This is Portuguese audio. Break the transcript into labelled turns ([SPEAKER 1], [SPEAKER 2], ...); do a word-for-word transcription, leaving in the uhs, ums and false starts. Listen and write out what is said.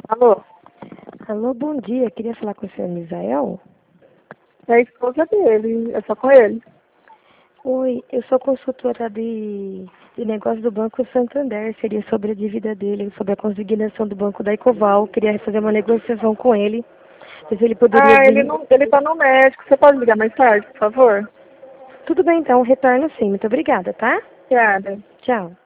[SPEAKER 1] Alô?
[SPEAKER 2] Alô, bom dia. Queria falar com o senhor Misael.
[SPEAKER 1] É a esposa dele, é só com ele.
[SPEAKER 2] Oi, eu sou consultora de, de negócio do Banco Santander. Seria sobre a dívida dele, sobre a consignação do Banco da Ecoval. Queria fazer uma negociação com ele. Ver se ele poderia
[SPEAKER 1] Ah, ele
[SPEAKER 2] vir.
[SPEAKER 1] não, ele tá no médico. Você pode ligar mais tarde, por favor?
[SPEAKER 2] Tudo bem, então. Retorno sim. Muito obrigada, tá?
[SPEAKER 1] Obrigada.
[SPEAKER 2] Tchau.